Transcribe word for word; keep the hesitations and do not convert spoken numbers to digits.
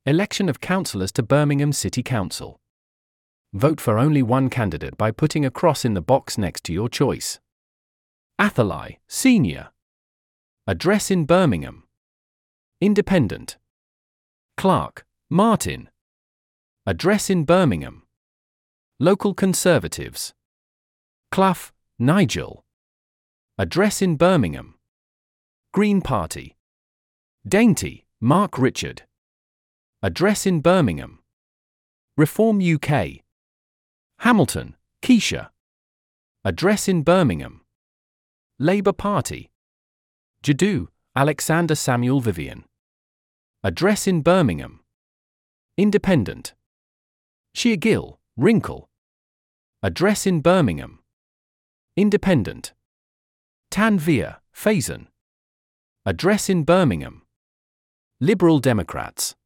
Election of councillors to Birmingham City Council. Vote for only one candidate by putting a cross in the box next to your choice. Atherley, Senior. Address in Birmingham. Independent. Clark, Martin. Address in Birmingham. Local Conservatives. Clough, Nigel. Address in Birmingham. Green Party. Dainty, Mark Richard. Address in Birmingham. Reform U K. Hamilton, Keisha. Address in Birmingham. Labour Party. Jadoo, Alexander Samuel Vivian. Address in Birmingham. Independent. Sheergill, Wrinkle. Address in Birmingham. Independent. Tanvir, Faison. Address in Birmingham. Liberal Democrats.